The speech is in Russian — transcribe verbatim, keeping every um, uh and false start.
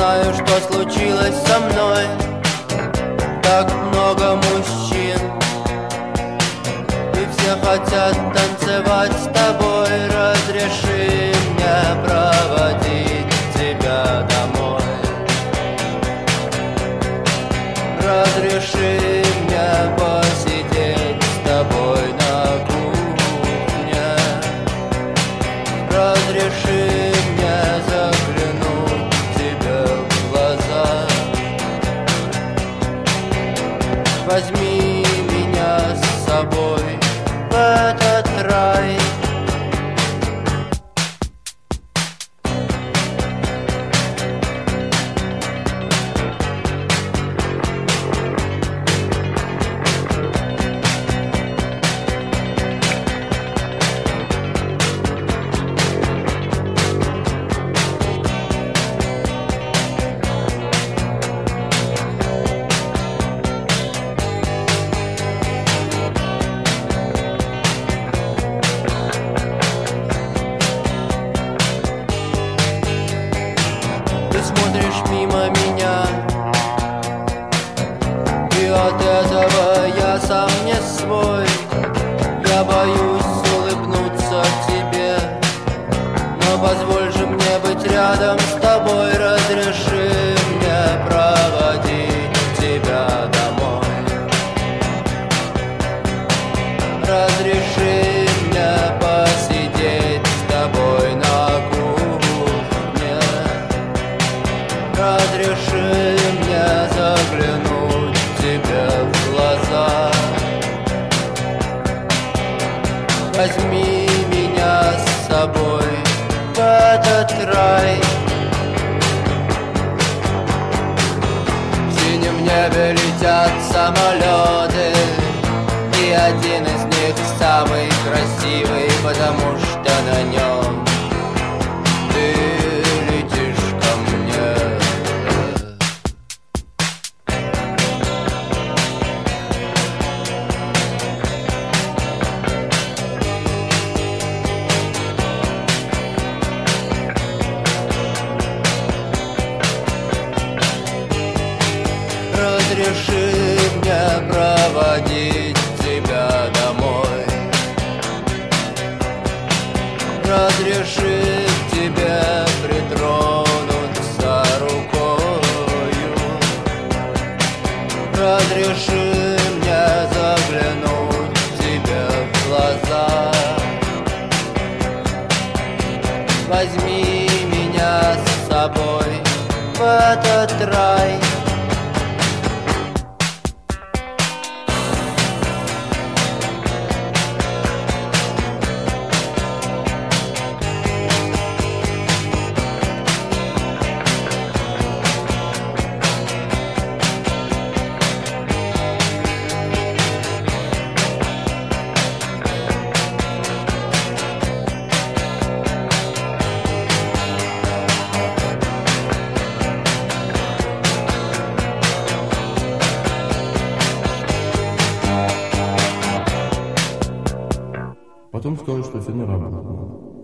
знаю, что случилось со мной. Так много мужчин, и все хотят танцевать с тобой. Разреши мне проводить тебя домой. Разреши мне посидеть с тобой на кухне. Разреши мне заглянуть тебе в глаза. Возьми меня с собой в этот рай. Ты смотришь мимо меня, и от этого я сам не свой. Я боюсь улыбнуться тебе, но позволь же мне быть рядом с тобой. Разреши мне проводить тебя домой. Разреши мне посидеть с тобой на кухне. Разреши мне заглянуть тебе в глаза. Возьми меня с собой в этот рай. В синем небе летят самолеты, и один из них самый красивый, потому что на нем ты летишь ко мне. Разреши мне проводить тебя домой. Разреши тебе притронуться рукою. Разреши мне заглянуть тебе в глаза. Возьми меня с собой в этот рай. Потом сказали, что все на работу.